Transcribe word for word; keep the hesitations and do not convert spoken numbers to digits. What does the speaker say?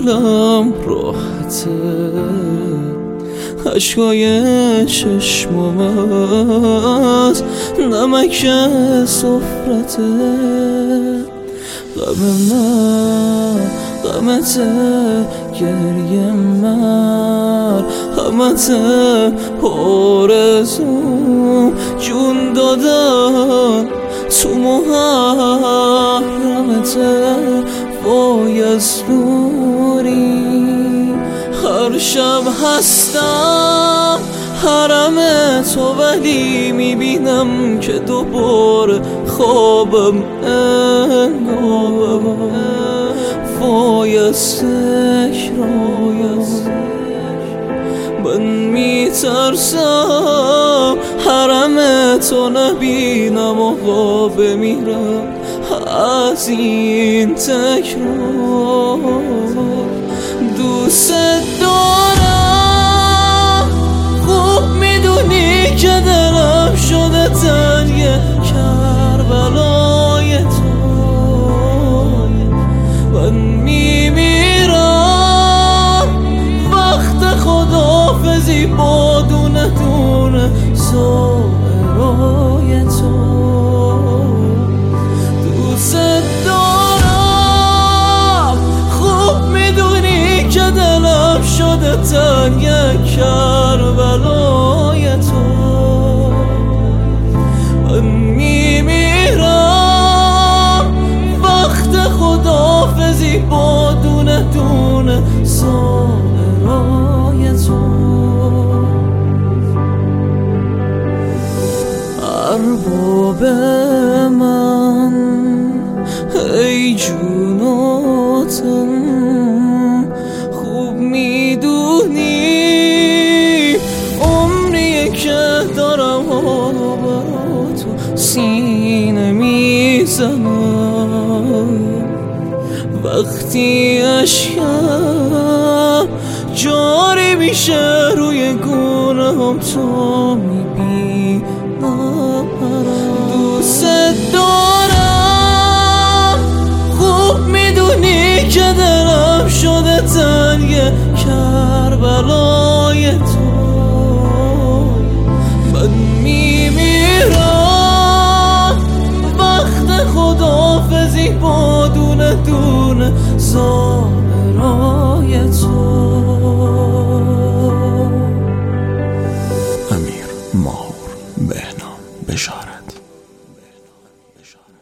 دلم راحته، عشقای چشمم از نمک سفرته. غم من غمته، گریه من همته، آرزوم جون دادن تو محرمته. وای از دوری هر شب هستم حرم تو، ولی میبینم که دوباره خوابم انگار. وای از تکرار من میترسم حرم تو نبینم و خواب بمیرم از این تکرار. دوست دارم، خوب میدونی که دلم شده تنگ کربلای تو. من میمیرم وقت خداحافظی با دونه دونه زهرای تو. دوست دارم، خوب میدونی که دلم شده تنگ کربلای تو. من میمیرم وقت خداحافظی با دونه دونه زهرای تو. ارباب من ای جون و تن، خوب میدونی عمریه که دارم برا تو سینه میزنم. وقتی اشکم جاری میشه روی گونه‌ام تو میبینم. دوست دارم، خوب میدونی که دلم شده تنگ کربلای تو. من میمیرم وقت خداحافظی با دونه دونه زهرای تو. امیر ماهور، بهنام بشارت.